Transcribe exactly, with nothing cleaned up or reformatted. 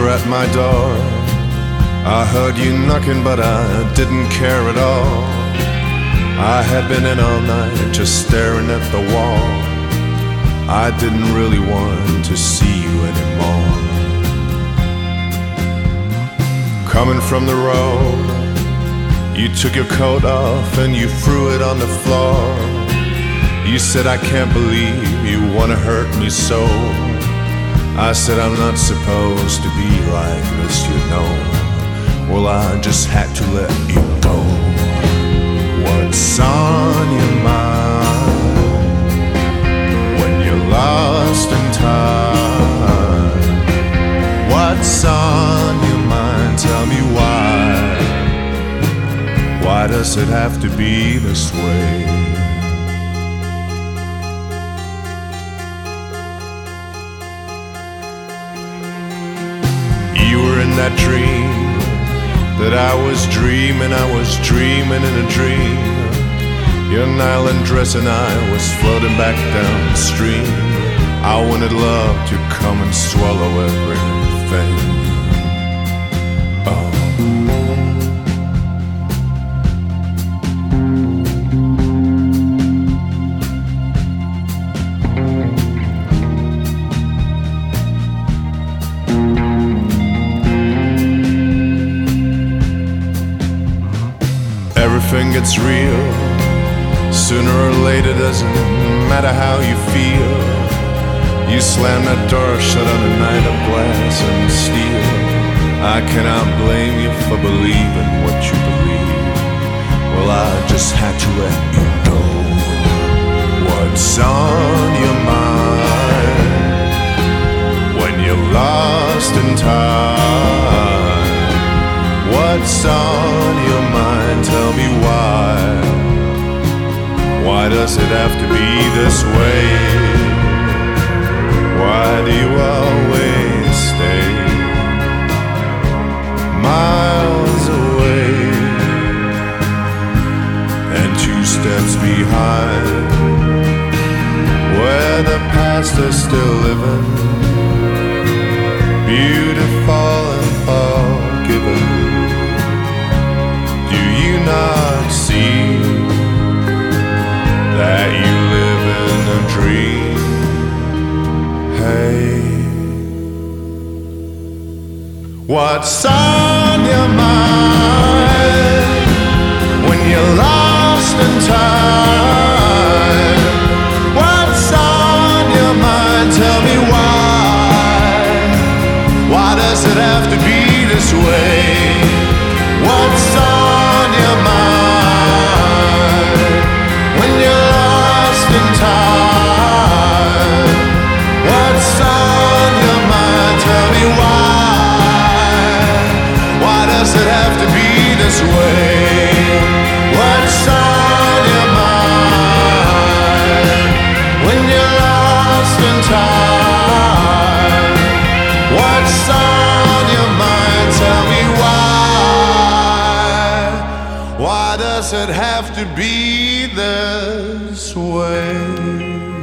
at my door. I heard you knocking, but I didn't care at all. I had been in all night, just staring at the wall. I didn't really want to see you anymore. Coming from the road, you took your coat off and you threw it on the floor. You said, I can't believe you wanna hurt me so. I said, I'm not supposed to be like this, you know. Well, I just had to let you go. What's on your mind when you're lost in time? What's on your mind? Tell me why. Why does it have to be this way? You were in that dream that I was dreaming, I was dreaming in a dream. Your nylon dress and I was floating back down the stream. I wanted love to come and swallow everything. Oh. Everything gets real, sooner or later, doesn't matter how you feel. You slam that door shut on a night of glass and steel. I cannot blame you for believing what you believe. Well, I just had to let you go. What's on your mind when you're lost in time? What's on your mind? Tell me why. Why does it have to be this way? Why do you always stay miles away and two steps behind, where the past is still living, beautiful and forgiven? Do you not see that you live in a dream? Hey, what's on your mind when you're lost in time? What's on your mind? Tell me why. Why does it have to be this way? What's on your mind when you're lost in time? What's on your mind? Tell me why. Why does it have to be this way? What's on your mind when you're lost in time? What's on your mind? Tell me why. Why does it have to be this way?